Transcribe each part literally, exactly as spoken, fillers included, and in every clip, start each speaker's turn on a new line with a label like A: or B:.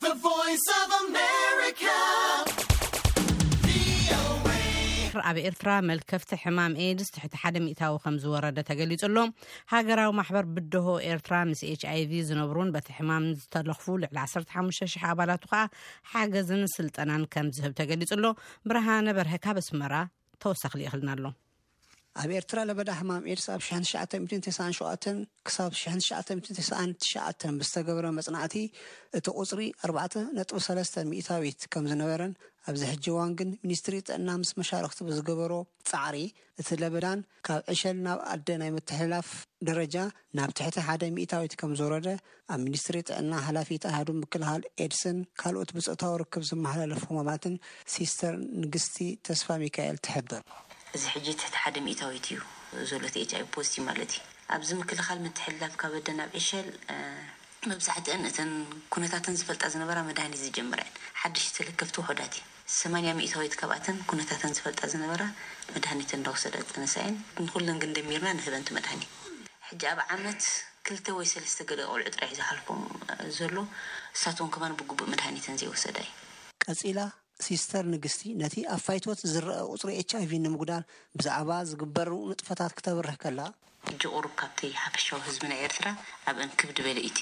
A: The Voice of America.
B: ኣብ ኤርትራ መልከፍቲ ሕማም ኤድስ ትሕቲ ሓደ ሚእታዊ ከም ዝወረደ ተገሊጹሎ ሃገራዊ ማሕበር ብድሆ ኤርትራ ምስ ኤች አይ ቪ ዝነብሩን በቲ ሕማም ዝተለኽፉ ልዕሊ ዓሰርተ ሓሙሽተ ሽሕ ኣባላቱ ከዓ ሓገዝን ስልጠናን ከም ዝህብ ተገሊጹሎ ብርሃነ በርሀ ካብ ኣስመራ ተወሳኺ ይኽልናሎ
C: ኣብ ኤርትራ ለበዳ ሕማም ኤድስ ኣብ ሺሕ ትሽዓተ ሚእትን ተስዓን ሸውዓተን ክሳብ ሺሕ ትሽዓተ ሚእትን ተስዓን ትሽዓተን ብዝተገበረ መጽናዕቲ እቲ ቁጽሪ ኣርባዕተ ነጥቢ ሰለስተ ሚእታዊት ከም ዝነበረን ኣብዚ ሕጂ እዋን ግን ሚኒስትሪ ጥዕና ምስ መሻርክቲ ብዝገበሮ ጻዕሪ እቲ ለበዳን ካብ ዕሸል ናብ ኣደ ናይ ምትሕልላፍ ደረጃ ናብ ትሕቲ ሓደ ሚእታዊት ከም ዝወረደ ኣብ ሚኒስትሪ ጥዕና ሓላፊት ኣሃዱ ምክልኻል ኤድስን ካልኦት ብፅእታዊ ርክብ ዝመሓላለፉ ሕማማትን ሲስተር ንግስቲ ተስፋ ሚካኤል ትሕብር
D: እዚ ሕጂ ትሕቲ ሓደ ሚእታዊት እዩ ዘሎ ኤች አይ ቪ ፖዚቲቭ ማለት እዩ ኣብዚ ምክልኻል ምትሕልላፍ ካብ ኣደ ናብ ዕሸል መብዛሕትአን እተን ኩነታተን ዝፈልጣ ዝነበራ መድሃኒት ዝጀምረን ሓድሽ ተለከፍቲ ውሑዳት ሰማንያ ሚእታዊት ካብኣተን ኩነታተን ዝፈልጣ ዝነበራ መድሃኒት እንዳወሰደ ፀንሳይን ንኩለን ግን ደሚርና ንህበንቲ መድሃኒት ሕጂ ኣብ ዓመት ክልተ ወይ ሰለስተ ገለ ቆልዑ ጥራይ ዝሓልፎም ዘሎ እሳቶም ከማን ብግቡእ መድሃኒትን ዘይወሰዳ እዩ
C: ቀፂላ ሲስተር ንግስቲ ነቲ ኣብ ፋይቶት ዝረአ ቁጽሪ ኤች አይ ቪ ንምጉዳል ብዛዕባ ዝግበሩ ንጥፈታት ክትበርህ ከላ
D: ሕጂ ቁሩብ ካብቲ ሓፈሻዊ ህዝቢ ናይ ኤርትራ ኣብ እንክብ ድበለ እቲ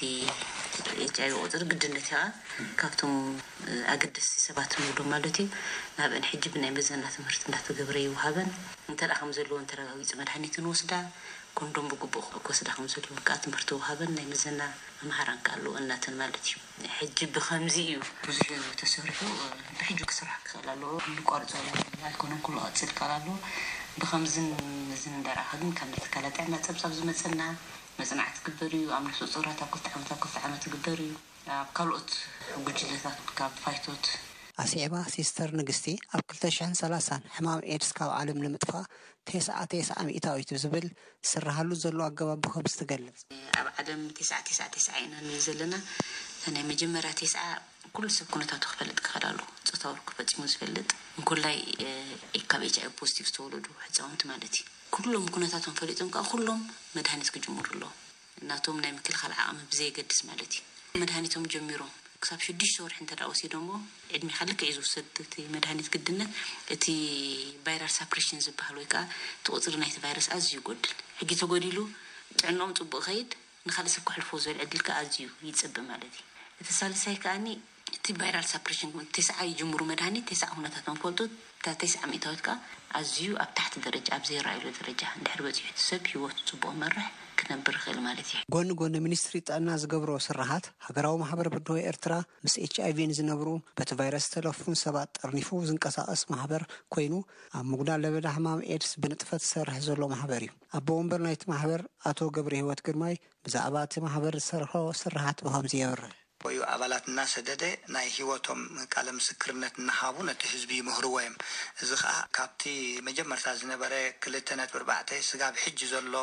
D: ኤች አይ ቪ ቁጽሪ ግድነት ኢኻ ካብቶም ኣገደስቲ ሰባት ንብሎ ማለት እዩ ናብአን ሕጂ ብናይ መዘና ትምህርቲ እንዳተገብረ ይወሃበን እንተደኣ ከም ዘለዎን ተረጋጊፅ መድሃኒትን ወስዳ ኮንዶም ብግቡእ ክወስዳ ከም ዘለዎ ከዓ ትምህርቲ ወሃበን ናይ መዘና መምሃራን ካሉ እናተን ማለት እዩ ሕጂ ብኸምዚ እዩ ብዙሕ ተሰሪሑ ብሕጂ ክስራሕ ክኽእል ኣለዎ ንቋርፆ ኣይኮነን ኩሉ ቅፅል ካል ኣለዎ ብኸምዝን መዝን እንዳረኣኸ ግን ካብ ነተካላት ጥዕና ፀብፃብ ዝመፀና መፅናዕቲ ትግበር እዩ ኣብ ነፍሲ ፁራት ኣብ ክልተ ዓመት ኣብ ክልተ ዓመት ትግበር እዩ ኣብ ካልኦት ጉጅለታት ካብ ፋይቶት
C: ኣስዒባ ሲስተር ንግስቲ ኣብ ክልተ ሽሕን ሰላሳን ሕማም ኤድስ ካብ ዓለም ንምጥፋእ ተስዓ ተስዓ ሚእታዊት ዝብል ዝስራሃሉ ዘሎ ኣገባብ ብኸምዚ ትገልጽ
D: ኣብ ዓለም ተስዓ ተስዓ ተስዓ ኢና ንብል ዘለና ናይ መጀመርያ ተስዓ ኩሉ ሰብ ኩነታቱ ክፈልጥ ክኽእል ኣለዎ ፆታዊ ክፈፂሙ ዝፈልጥ ንኩላይ ካብ ኤች አይ ቪ ፖዚቲቭ ዝተወለዱ ህፃውንቲ ማለት እዩ ኩሎም ኩነታቶም ፈሊጦም ከዓ ኩሎም መድሃኒት ክጅምሩ ኣለዎም እናቶም ናይ ምክልኻል ዓቕሚ ብዘይገድስ ማለት እዩ መድሃኒቶም ጀሚሮም ክሳብ ሽዱሽተ ወርሒ እንተደኣ ወሲዶሞ ዕድሜ ካልክ እዩ ዝውሰድ እቲ መድሃኒት ግድነት እቲ ቫይረስ ሳፕሬሽን ዝበሃል ወይ ከዓ ተቆፅሪ ናይቲ ቫይረስ ኣዝዩ ይጎድል ሕጂ ተጎዲሉ ጥዕንኦም ፅቡቅ ከይድ ንካልእ ሰብ ክሕልፎ ዝብል ዕድል ከዓ ኣዝዩ ይፅብእ ማለት እዩ እቲ ሳልሳይ ከዓኒ እቲ ቫይራል ሳፕሬሽን ተስዓ ይጅምሩ መድሃኒት ተስዓ ኩነታቶም ፈልጡ እታ ተስዓ ሚእታዊት ከዓ ኣዝዩ ኣብ ታሕቲ ደረጃ ኣብ ዘይረኣይሉ ደረጃ እንድሕር በፂሑ እቲ ሰብ ሂወቱ ፅቡቅ መርሕ ክነብር ይኽእል ማለት እዩ
C: ጎኒ ጎኒ ሚኒስትሪ ጥዕና ዝገብሮ ስራሓት ሃገራዊ ማሕበር ብድሆ ኤርትራ ምስ ኤች አይ ቪ ዝነብሩ በቲ ቫይረስ ተለፉን ሰባት ጠርኒፉ ዝንቀሳቀስ ማሕበር ኮይኑ ኣብ ምጉዳል ለበዳ ሕማም ኤድስ ብንጥፈት ዝሰርሕ ዘሎ ማሕበር እዩ ኣቦ ወንበር ናይቲ ማሕበር ኣቶ ገብረ ህይወት ግርማይ ብዛዕባ እቲ ማሕበር ዝሰርሖ ስራሓት ብኸምዚ የብርህ
E: ወይ አባላትና ሰደደ ናይ ህይወቶም ቃለ ምስክርነት እናሃቡ ነቲ ህዝቢ ይምህርዎ እዮም እዚ ከዓ ካብቲ መጀመርታ ዝነበረ ክልተ ነጥቢ ኣርባዕተ ስጋብ ሕጂ ዘሎ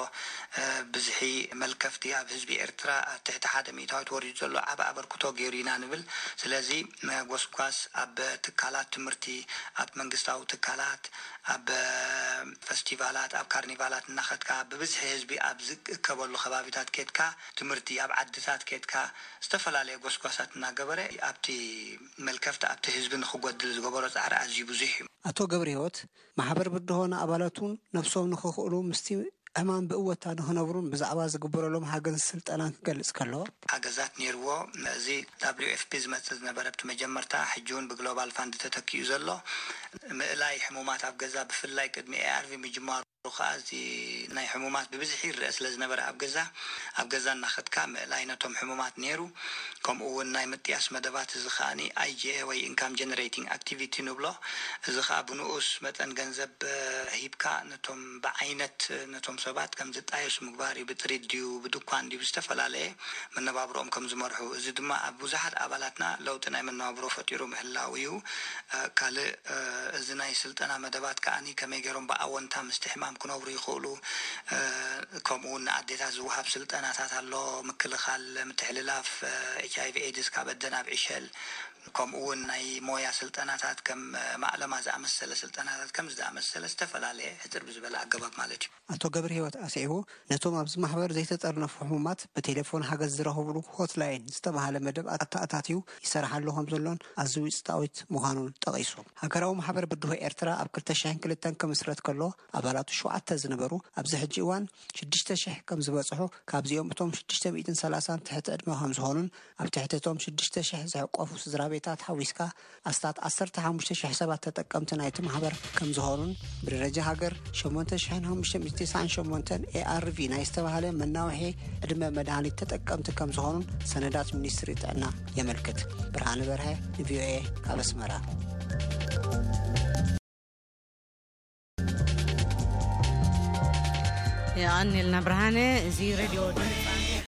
E: ብዝሒ መልከፍቲ ኣብ ህዝቢ ኤርትራ ትሕቲ ሓደ ሚእታዊት ወሪዱ ዘሎ ዓብ ኣበርክቶ ገይሩ ኢና ንብል ስለዚ ጎስጓስ ኣብ ትካላት ትምህርቲ ኣብ መንግስታዊ ትካላት ኣብ ፌስቲቫላት ኣብ ካርኒቫላት እናኸትካ ብብዝሒ ህዝቢ ኣብ ዝእከበሉ ከባቢታት ኬትካ ትምህርቲ ኣብ ዓድታት ኬትካ ዝተፈላለዩ ጎስጓሳት እናገበረ ኣብቲ መልከፍቲ ኣብቲ ህዝቢ ንኽጎድል ዝገበሮ ፃዕሪ ኣዝዩ ብዙሕ እዩ
C: ኣቶ ገብረ ህይወት ማሕበር ብድሆና ኣባላቱን ነፍሶም ንኽኽእሉ ምስቲ ሕማም ብእወታ ንኽነብሩን ብዛዕባ ዝግበረሎም ሓገዝ ስልጠናን ክገልጽ ከለዎ
E: ሓገዛት ነይርዎ እዚ ደብሊው ኤፍ ፒ ዝመፅእ ዝነበረ ብቲ መጀመርታ ሕጂ እውን ብግሎባል ፋንድ ተተኪኡ ዘሎ ምእላይ ሕሙማት ኣብ ገዛ ብፍላይ ቅድሚ ኤ አር ቪ ምጅማሩ خازي ناي حمومات ببزحي الرأس لازم نبر أبجزة أبجزة ناخد كام لاينتهم حمومات نيرو كم أول ناي متياس مدبات زخاني أي جي وي إنكام جنريتينج أكتيفيتي نبلا زخا بنوس مثلا جنزب هيبكا نتهم بعينة نتهم سبات كم زت أيش مقباري بتريديو بدكان دي بستفعل عليه من نبابرهم كم زمرحو زد ما أبو زحد أبلاتنا لو تناي من نبابرو فتيرو محلاويو كله زناي سلطنا مدبات كأني كم يجرون بأون تام استحمام كنوري يقولوا كمون عديتها زوهاب سلطنات الله مكل خال متحللاف إتش آي في إيدز كابدنا بعشل كم أون ناي مويا سلطنات كم معلمة زع مسألة سلطنات كم زع مسألة استفل عليه حتر بزبلا عقبك مالك
C: أتو قبر هيوت أسعيبو نتوم أبز محبر زي تتقرنف حمومات بتليفون حاجز زرهوبلو هوت لاين استمع على مدب أتاتاتيو يسرح لهم زلون أزوي استاويت مهانون تغيسو هكراو محبر بدوه إرترا أبكر تشحن كل التنك مسرت كله أبلاتو شو عتزنبرو أبز حجيوان شدش تشح كم زبصحو كابزيوم توم شدش تميتن سلاسان تحت أدمهم زهونن أب تحت توم شدش تشح زعقوف زرابيتات حويسكا أستات أثرت حمشت شح حسابات تتقمت نايت محبر كم زهونن برجع هاجر شمونت شحنهم مش متسعين شمونتن إيه آر في نايستوى هلا من نوعه أدم مدهاني تتقمت كم زهونن سندات منيستري تأنا يملكت برهان برها نبيو إيه كابس مرا
B: يا أني لنا برهانة زي راديو